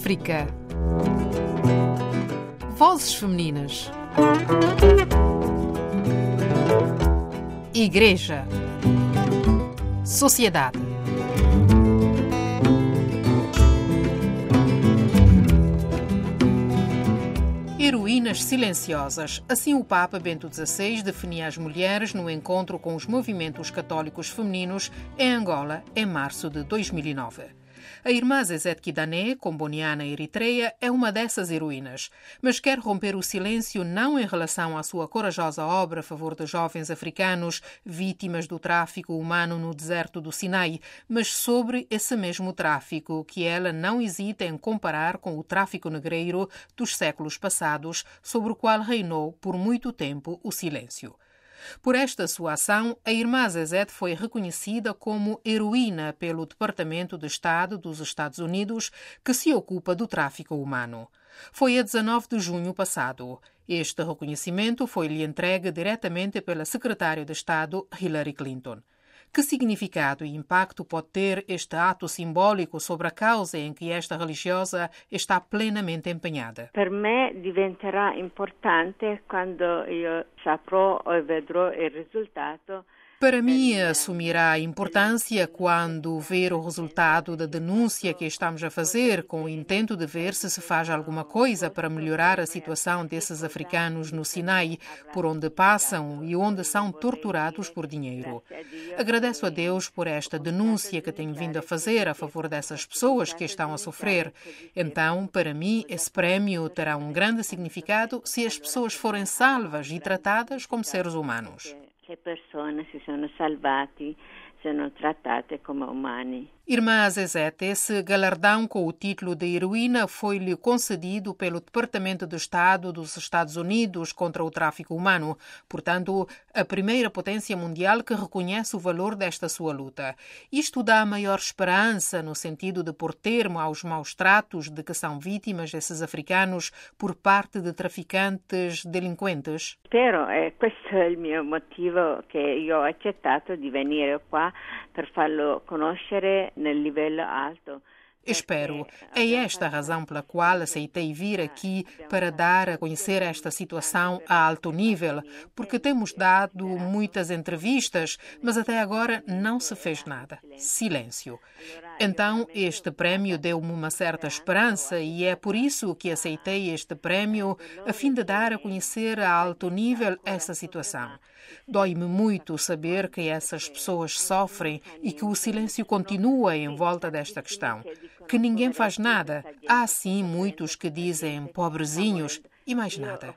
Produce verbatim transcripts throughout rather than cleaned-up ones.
África. Vozes femininas. Igreja. Sociedade. Heroínas silenciosas. Assim o Papa Bento dezasseis definia as mulheres no encontro com os movimentos católicos femininos em Angola em março de dois mil e nove. A irmã Zezete Kidane, comboniana eritreia, é uma dessas heroínas, mas quer romper o silêncio não em relação à sua corajosa obra a favor de jovens africanos vítimas do tráfico humano no deserto do Sinai, mas sobre esse mesmo tráfico que ela não hesita em comparar com o tráfico negreiro dos séculos passados, sobre o qual reinou por muito tempo o silêncio. Por esta sua ação, a irmã Zezete foi reconhecida como heroína pelo Departamento de Estado dos Estados Unidos, que se ocupa do tráfico humano. Foi a dezanove de junho passado. Este reconhecimento foi-lhe entregue diretamente pela secretária de Estado, Hillary Clinton. Que significado e impacto pode ter este ato simbólico sobre a causa em que esta religiosa está plenamente empenhada? Per me diventerà importante quando io saprò e vedrò il risultato. Para mim, assumirá importância quando ver o resultado da denúncia que estamos a fazer, com o intento de ver se se faz alguma coisa para melhorar a situação desses africanos no Sinai, por onde passam e onde são torturados por dinheiro. Agradeço a Deus por esta denúncia que tenho vindo a fazer a favor dessas pessoas que estão a sofrer. Então, para mim, esse prémio terá um grande significado se as pessoas forem salvas e tratadas como seres humanos. Le persone si sono salvati, sono trattate come umani. Irmã Zezete, esse galardão com o título de heroína foi-lhe concedido pelo Departamento de Estado dos Estados Unidos contra o tráfico humano, portanto, a primeira potência mundial que reconhece o valor desta sua luta. Isto dá maior esperança no sentido de pôr termo aos maus tratos de que são vítimas esses africanos por parte de traficantes delinquentes? Spero, e questo è il mio motivo che io ho accettato di venire qua per farlo conoscere nel livello alto. Espero. É esta a razão pela qual aceitei vir aqui para dar a conhecer esta situação a alto nível, porque temos dado muitas entrevistas, mas até agora não se fez nada. Silêncio. Então, este prémio deu-me uma certa esperança e é por isso que aceitei este prémio, a fim de dar a conhecer a alto nível essa situação. Dói-me muito saber que essas pessoas sofrem e que o silêncio continua em volta desta questão, que ninguém faz nada. Há, sim, muitos que dizem pobrezinhos e mais nada.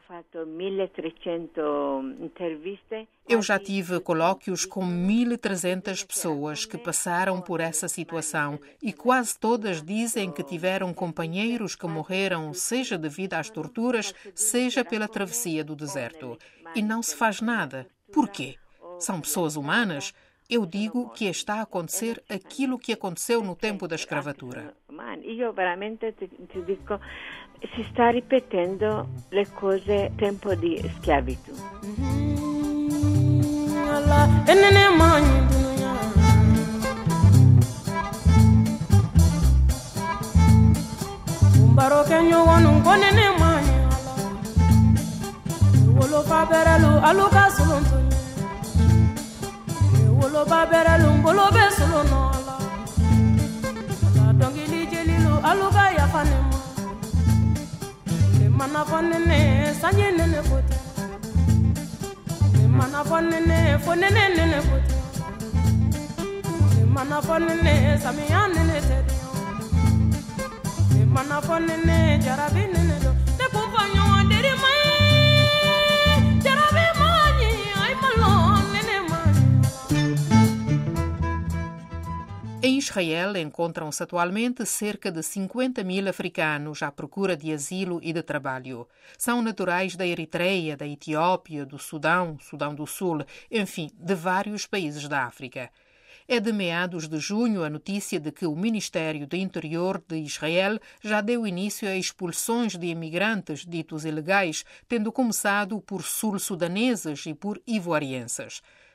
Eu já tive colóquios com mil e trezentas pessoas que passaram por essa situação e quase todas dizem que tiveram companheiros que morreram, seja devido às torturas, seja pela travessia do deserto. E não se faz nada. Por quê? São pessoas humanas? Eu digo que está a acontecer aquilo que aconteceu no tempo da escravatura. Eu veramente ti, ti dico, si sta ripetendo le cose tempo di schiavitù. Wolo babere lumbolo besolo nola la dongili jelilu aluga ya fanema le mana fonene sanye nene fote le mana fonene fonene nene fote le mana fonene samiya nene tedi le mana fonene jarabi nene do te kumpanyo adiri mai jarabi mani ai malon nene mani. Em Israel encontram-se atualmente cerca de cinquenta mil africanos à procura de asilo e de trabalho. São naturais da Eritreia, da Etiópia, do Sudão, Sudão do Sul, enfim, de vários países da África. É de meados de junho a notícia de que o Ministério do Interior de Israel já deu início a expulsões de imigrantes ditos ilegais, tendo começado por sul-sudaneses e por ivoarienses.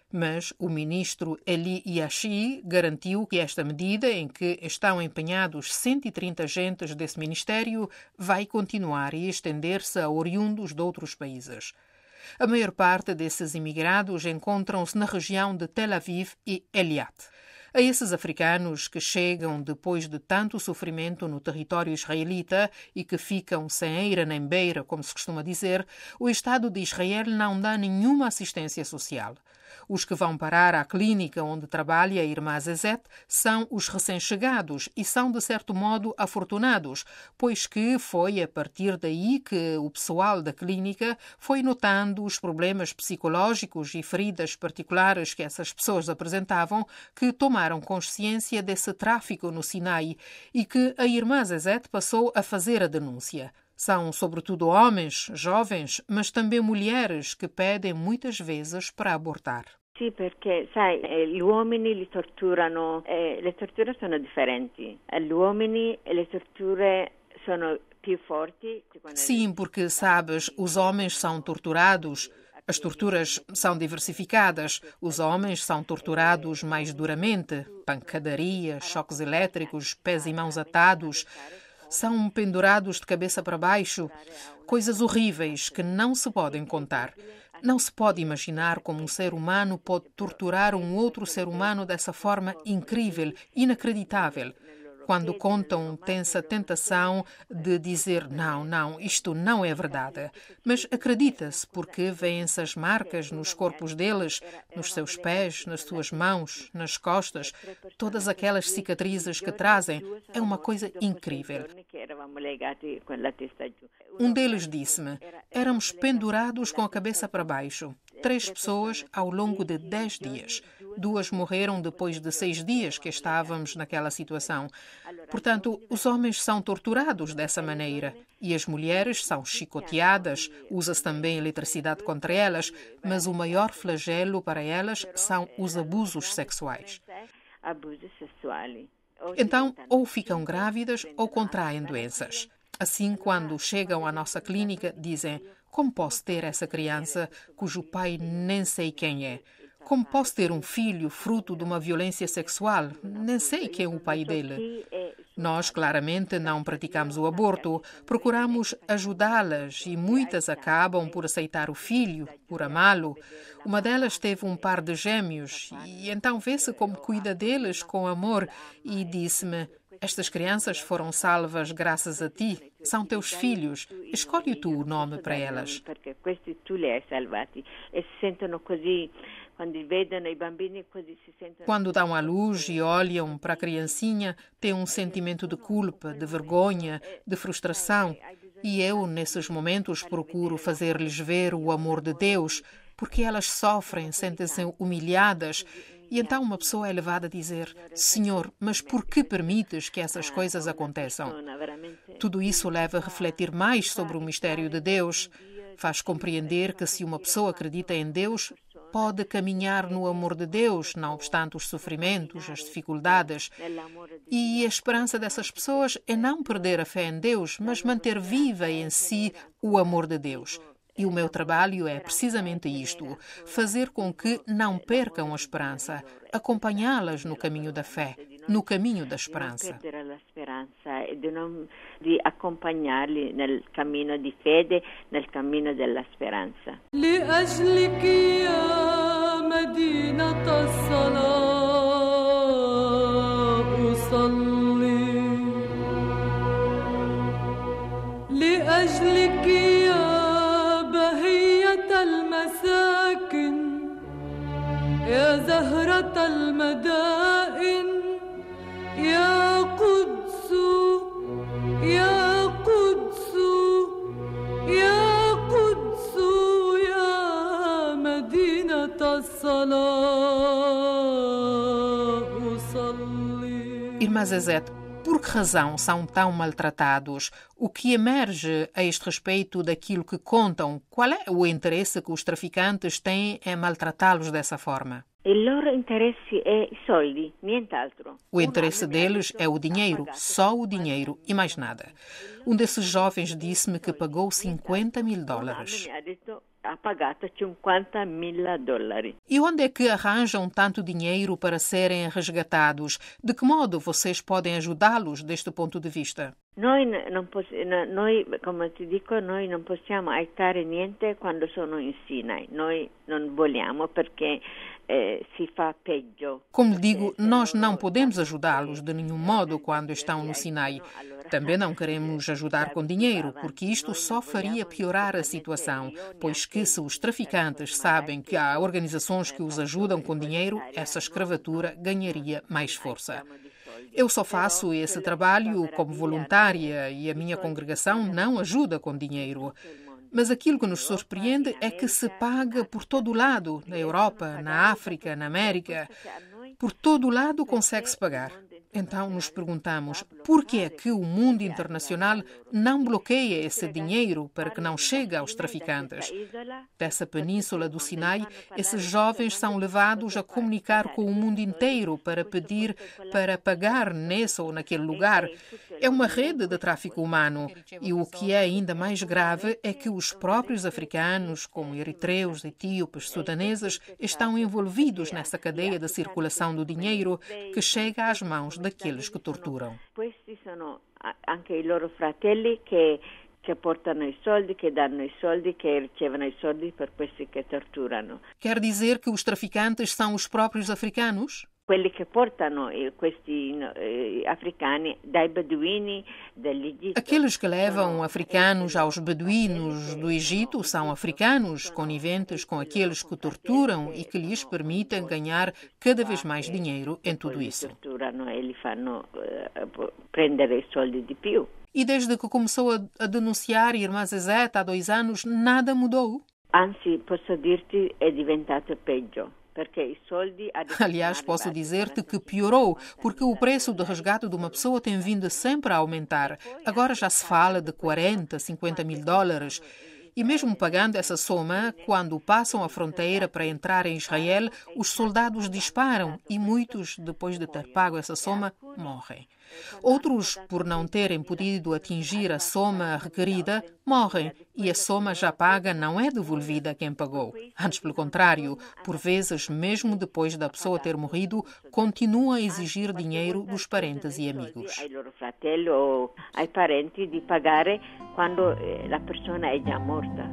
Mas o ministro Eli Yashi garantiu que esta medida, em que estão empenhados cento e trinta agentes desse ministério, vai continuar e estender-se a oriundos de outros países. A maior parte desses imigrados encontram-se na região de Tel Aviv e Eilat. A esses africanos que chegam depois de tanto sofrimento no território israelita e que ficam sem eira nem beira, como se costuma dizer, o Estado de Israel não dá nenhuma assistência social. Os que vão parar à clínica onde trabalha a irmã Zezete são os recém-chegados e são, de certo modo, afortunados, pois que foi a partir daí que o pessoal da clínica foi notando os problemas psicológicos e feridas particulares que essas pessoas apresentavam, que tomaram consciência desse tráfico no Sinai e que a irmã Zezete passou a fazer a denúncia. São, sobretudo, homens, jovens, mas também mulheres que pedem muitas vezes para abortar. Sì, perché, sai, gli uomini li torturano, eh, le torture sono differenti. Gli uomini e le torture sono più forti. Sim, porque, sabes, os homens são torturados. As torturas são diversificadas. Os homens são torturados mais duramente. Pancadaria, choques elétricos, pés e mãos atados. São pendurados de cabeça para baixo. Coisas horríveis que não se podem contar. Não se pode imaginar como um ser humano pode torturar um outro ser humano dessa forma incrível, inacreditável. Quando contam, tem-se a tentação de dizer não, não, isto não é verdade. Mas acredita-se porque vêem-se as marcas nos corpos deles, nos seus pés, nas suas mãos, nas costas, todas aquelas cicatrizes que trazem. É uma coisa incrível. Um deles disse-me, éramos pendurados com a cabeça para baixo. Três pessoas ao longo de dez dias. Duas morreram depois de seis dias que estávamos naquela situação. Portanto, os homens são torturados dessa maneira e as mulheres são chicoteadas, usa-se também eletricidade contra elas, mas o maior flagelo para elas são os abusos sexuais. Então, ou ficam grávidas ou contraem doenças. Assim, quando chegam à nossa clínica, dizem: como posso ter essa criança cujo pai nem sei quem é? Como posso ter um filho fruto de uma violência sexual? Nem sei quem é o pai dele. Nós, claramente, não praticamos o aborto. Procuramos ajudá-las e muitas acabam por aceitar o filho, por amá-lo. Uma delas teve um par de gêmeos e então vê-se como cuida deles com amor e disse-me: estas crianças foram salvas graças a ti. São teus filhos. Escolhe tu o nome para elas. Porque questi tu li hai salvati e se sentono così. Quando dão à luz e olham para a criancinha, têm um sentimento de culpa, de vergonha, de frustração. E eu, nesses momentos, procuro fazer-lhes ver o amor de Deus, porque elas sofrem, sentem-se humilhadas. E então uma pessoa é levada a dizer: Senhor, mas por que permites que essas coisas aconteçam? Tudo isso leva a refletir mais sobre o mistério de Deus. Faz compreender que se uma pessoa acredita em Deus, pode caminhar no amor de Deus, não obstante os sofrimentos, as dificuldades. E a esperança dessas pessoas é não perder a fé em Deus, mas manter viva em si o amor de Deus. E o meu trabalho é precisamente isto, fazer com que não percam a esperança, acompanhá-las no caminho da fé, no caminho da esperança. Di accompagnarli nel cammino di fede, nel cammino della speranza. لأجلك يا مدينة الصلاة أصلي لأجلك يا بهية المساكن يا زهرة المدائن يا قدس يا قدس يا قدس يا مدينة الصلاة أصلي. Irmã Zezete, por que razão são tão maltratados? O que emerge a este respeito daquilo que contam? Qual é o interesse que os traficantes têm em maltratá-los dessa forma? Il loro interesse è i soldi, nient'altro. O interesse deles é o dinheiro, só o dinheiro e mais nada. Um desses jovens disse-me que pagou cinquenta mil dólares. ha pagato cinquanta mila dollari. E onde é que arranjam tanto dinheiro para serem resgatados? De que modo vocês podem ajudá-los deste ponto de vista? Noi, non poss- noi, come ti dico, noi non possiamo aiutare niente quando sono in Sinai. Noi non vogliamo perché eh, si fa peggio. Como lhe digo, nós não podemos ajudá-los de nenhum modo quando estão no Sinai. Também não queremos ajudar com dinheiro, porque isto só faria piorar a situação, pois que se os traficantes sabem que há organizações que os ajudam com dinheiro, essa escravatura ganharia mais força. Eu só faço esse trabalho como voluntária e a minha congregação não ajuda com dinheiro. Mas aquilo que nos surpreende é que se paga por todo o lado, na Europa, na África, na América. Por todo o lado consegue-se pagar. Então nos perguntamos por que é que o mundo internacional não bloqueia esse dinheiro para que não chegue aos traficantes. Dessa península do Sinai, esses jovens são levados a comunicar com o mundo inteiro para pedir para pagar nesse ou naquele lugar. É uma rede de tráfico humano. E o que é ainda mais grave é que os próprios africanos, como eritreus, etíopes, sudaneses, estão envolvidos nessa cadeia de circulação do dinheiro que chega às mãos daqueles que torturam. Questi sono anche i loro fratelli che che portano i soldi, che danno i soldi, che ricevono i soldi per questi che torturano. Quer dizer que os traficantes são os próprios africanos? Quelli che portano questi eh, africani dai beduini dell'Egitto. Aqueles que levam africanos aos beduínos do Egito são africanos, coniventes com aqueles que torturam e que lhes permitem ganhar cada vez mais dinheiro em tudo isso. Torturano e li fanno eh, prendere i soldi di più. E desde que começou a, a denunciar Irmã Zezeta há dois anos, nada mudou? Anzi, posso dirti, è diventato peggio. Aliás, posso dizer-te que piorou, porque o preço de resgate de uma pessoa tem vindo sempre a aumentar. Agora já se fala de quarenta, cinquenta mil dólares. E mesmo pagando essa soma, quando passam a fronteira para entrar em Israel, os soldados disparam e muitos, depois de ter pago essa soma, morrem. Outros, por não terem podido atingir a soma requerida, morrem e a soma já paga não é devolvida a quem pagou. Antes, pelo contrário, por vezes, mesmo depois da pessoa ter morrido, continua a exigir dinheiro dos parentes e amigos. Ai loro fratelli o ai parenti di pagare quando la persona è già morta.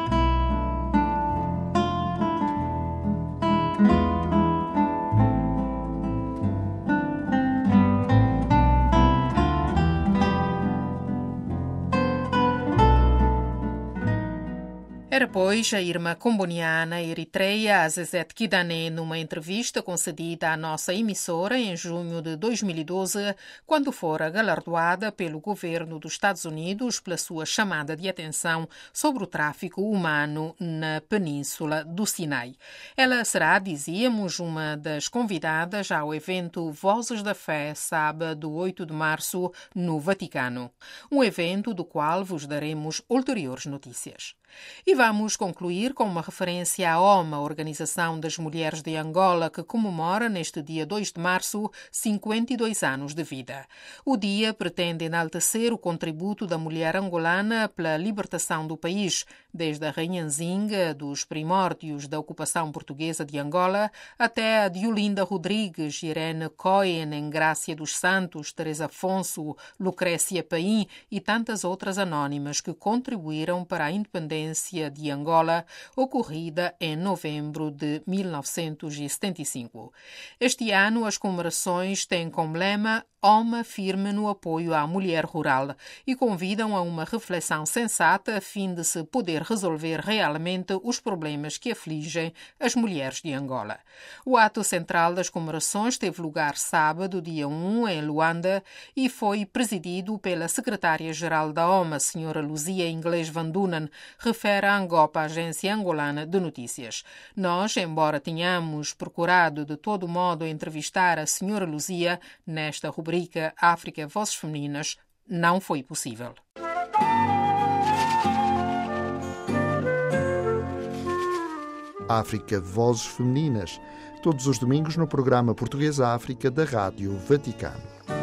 Era, pois, a irmã comboniana eritreia Azezet Kidane numa entrevista concedida à nossa emissora em junho de dois mil e doze, quando fora galardoada pelo governo dos Estados Unidos pela sua chamada de atenção sobre o tráfico humano na península do Sinai. Ela será, dizíamos, uma das convidadas ao evento Vozes da Fé, sábado oito de março, no Vaticano. Um evento do qual vos daremos ulteriores notícias. E vamos concluir com uma referência à O M A, Organização das Mulheres de Angola, que comemora neste dia dois de março cinquenta e dois anos de vida. O dia pretende enaltecer o contributo da mulher angolana pela libertação do país, desde a Rainha Nzinga, dos primórdios da ocupação portuguesa de Angola, até a Diolinda Rodrigues, Irene Cohen, Engrácia dos Santos, Teresa Afonso, Lucrécia Paim e tantas outras anónimas que contribuíram para a independência de Angola, ocorrida em novembro de mil novecentos e setenta e cinco. Este ano, as comemorações têm como lema O M A firme no apoio à mulher rural e convidam a uma reflexão sensata a fim de se poder resolver realmente os problemas que afligem as mulheres de Angola. O ato central das comemorações teve lugar sábado, dia um, em Luanda, e foi presidido pela secretária-geral da O M A, a senhora Luzia Inglês Van Dunen, refere a Angopa, a agência angolana de notícias. Nós, embora tenhamos procurado de todo modo entrevistar a senhora Luzia nesta rubrica África Vozes Femininas, não foi possível. África Vozes Femininas, todos os domingos no programa Português África da Rádio Vaticano.